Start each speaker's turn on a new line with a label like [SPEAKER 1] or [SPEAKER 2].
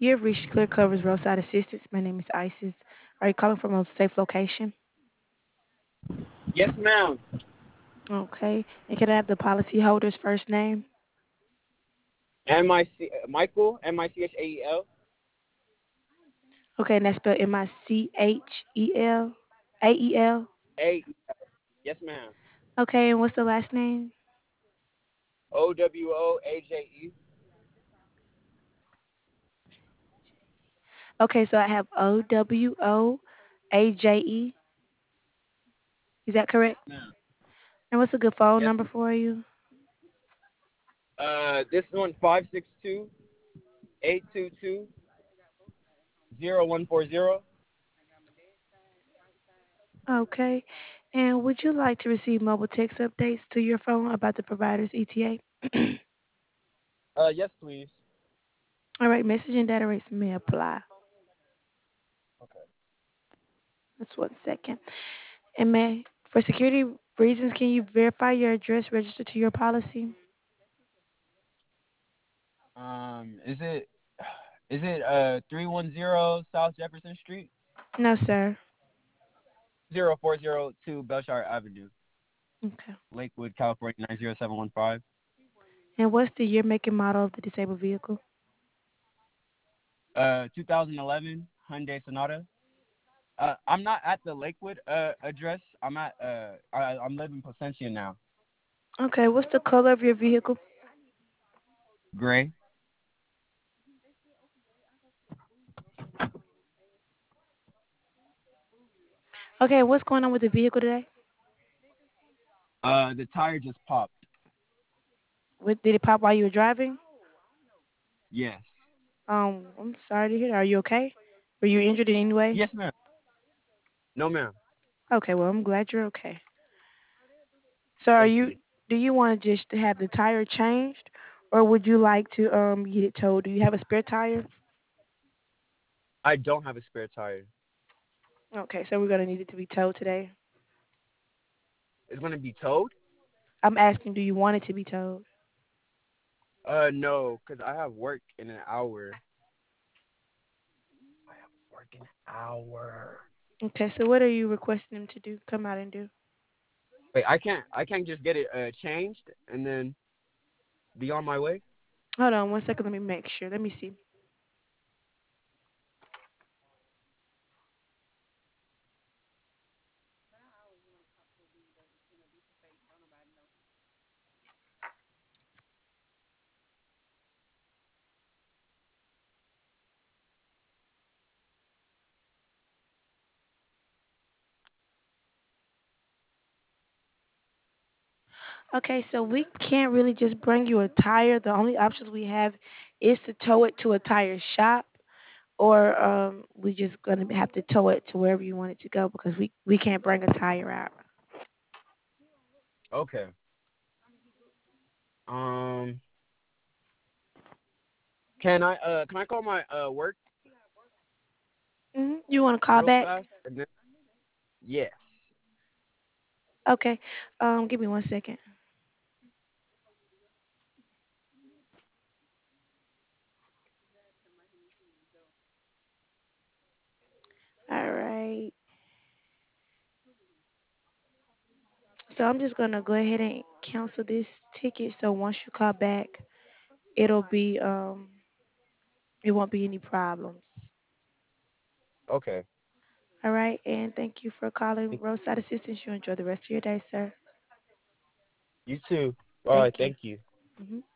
[SPEAKER 1] You have reached Clear Cover's Roadside Assistance. My name is Isis. Are you calling from a safe location?
[SPEAKER 2] Yes, ma'am.
[SPEAKER 1] Okay. And can I have the policyholder's first name?
[SPEAKER 2] Michael Michael.
[SPEAKER 1] Okay, and that's spelled Michel Ael.
[SPEAKER 2] A. Yes, ma'am.
[SPEAKER 1] Okay, and what's the last name?
[SPEAKER 2] OWOAJE.
[SPEAKER 1] Okay, so I have OWOAJE. Is that correct?
[SPEAKER 2] Yes, ma'am.
[SPEAKER 1] And what's a good phone
[SPEAKER 2] Yes,
[SPEAKER 1] number
[SPEAKER 2] ma'am.
[SPEAKER 1] for you?
[SPEAKER 2] This one 562-822-0140.
[SPEAKER 1] Okay. And would you like to receive mobile text updates to your phone about the provider's ETA?
[SPEAKER 2] Yes, please.
[SPEAKER 1] All right, message and data rates may apply.
[SPEAKER 2] Okay.
[SPEAKER 1] That's 1 second. And may, for security reasons, can you verify your address registered to your policy?
[SPEAKER 2] Is it is it 310 South Jefferson Street,
[SPEAKER 1] No, sir.
[SPEAKER 2] 04002 Belshire Avenue,
[SPEAKER 1] Okay.
[SPEAKER 2] Lakewood, California 90715.
[SPEAKER 1] And what's the year, make, and model of the disabled vehicle?
[SPEAKER 2] 2011 Hyundai Sonata. I'm not at the Lakewood address. I'm living in Placentia now.
[SPEAKER 1] Okay, what's the color of your vehicle?
[SPEAKER 2] Gray.
[SPEAKER 1] Okay, what's going on with the vehicle today?
[SPEAKER 2] The tire just popped.
[SPEAKER 1] Did it pop while you were driving?
[SPEAKER 2] Yes.
[SPEAKER 1] I'm sorry to hear that. Are you okay? Were you injured in any way?
[SPEAKER 2] Yes, ma'am. No, ma'am.
[SPEAKER 1] Okay, well, I'm glad you're okay. So, are
[SPEAKER 2] Thank
[SPEAKER 1] you?
[SPEAKER 2] you.
[SPEAKER 1] Do you want to just have the tire changed, or would you like to get it towed? Do you have a spare tire?
[SPEAKER 2] I don't have a spare tire.
[SPEAKER 1] Okay, so we're gonna need it to be towed today.
[SPEAKER 2] It's gonna be towed?
[SPEAKER 1] I'm asking, do you want it to be towed?
[SPEAKER 2] No, cause I have work in an hour. I have work in an hour.
[SPEAKER 1] Okay, so what are you requesting them to do? Come out and do?
[SPEAKER 2] Wait, I can't just get it changed and then be on my way.
[SPEAKER 1] Hold on 1 second. Let me make sure. Let me see. Okay, so we can't really just bring you a tire. The only options we have is to tow it to a tire shop, or we just gonna have to tow it to wherever you want it to go because we can't bring a tire out.
[SPEAKER 2] Okay. Um, can I call my work
[SPEAKER 1] You want to call
[SPEAKER 2] real
[SPEAKER 1] back?
[SPEAKER 2] fast and then yes.
[SPEAKER 1] Okay. Give me 1 second. All right. So I'm just gonna go ahead and cancel this ticket. So once you call back, it'll be it won't be any problems.
[SPEAKER 2] Okay.
[SPEAKER 1] All right. And thank you for calling Roadside Assistance. You enjoy the rest of your day, sir.
[SPEAKER 2] You too. All right.
[SPEAKER 1] Thank you.
[SPEAKER 2] Thank you.
[SPEAKER 1] Mhm.